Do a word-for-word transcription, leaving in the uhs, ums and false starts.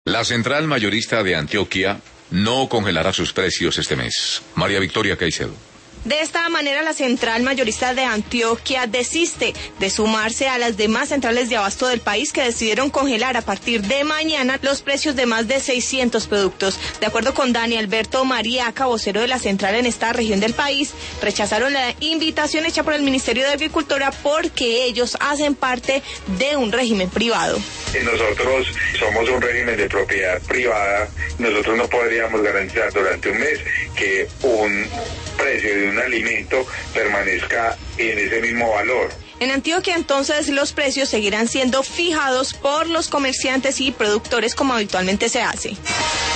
La central mayorista de Antioquia no congelará sus precios este mes. María Victoria Caicedo. De esta manera, la central mayorista de Antioquia desiste de sumarse a las demás centrales de abasto del país que decidieron congelar a partir de mañana los precios de más de seiscientos productos. De acuerdo con Dani Alberto Mariaca, vocero de la central en esta región del país, rechazaron la invitación hecha por el Ministerio de Agricultura porque ellos hacen parte de un régimen privado. Nosotros somos un régimen de propiedad privada, nosotros no podríamos garantizar durante un mes que un precio de un alimento permanezca en ese mismo valor. En Antioquia, entonces, los precios seguirán siendo fijados por los comerciantes y productores como habitualmente se hace.